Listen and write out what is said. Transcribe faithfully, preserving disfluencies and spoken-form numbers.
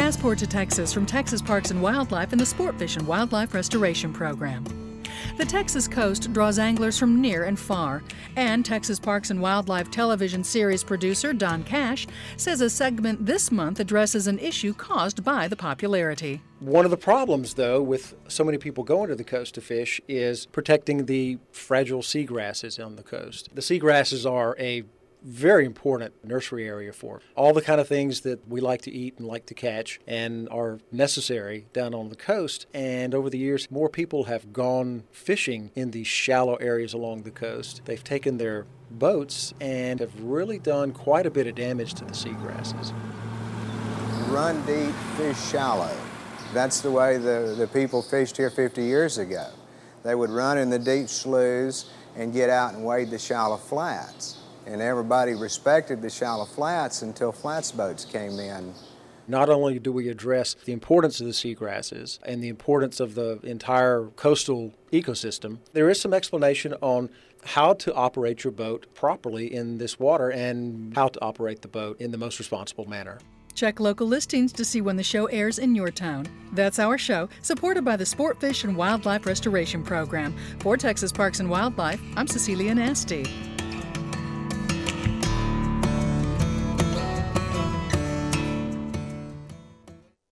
Passport to Texas from Texas Parks and Wildlife and the Sportfish and Wildlife Restoration Program. The Texas coast draws anglers from near and far, and Texas Parks and Wildlife television series producer Don Cash says a segment this month addresses an issue caused by the popularity. One of the problems, though, with so many people going to the coast to fish is protecting the fragile seagrasses on the coast. The seagrasses are a very important nursery area for all the kind of things that we like to eat and like to catch and are necessary down on the coast. And over the years, more people have gone fishing in these shallow areas along the coast. They've taken their boats and have really done quite a bit of damage to the seagrasses. Run deep, fish shallow. That's the way the, the people fished here fifty years ago. They would run in the deep sloughs and get out and wade the shallow flats. And everybody respected the shallow flats until flats boats came in. Not only do we address the importance of the seagrasses and the importance of the entire coastal ecosystem, there is some explanation on how to operate your boat properly in this water and how to operate the boat in the most responsible manner. Check local listings to see when the show airs in your town. That's our show, supported by the Sportfish and Wildlife Restoration Program. For Texas Parks and Wildlife, I'm Cecilia Nasty.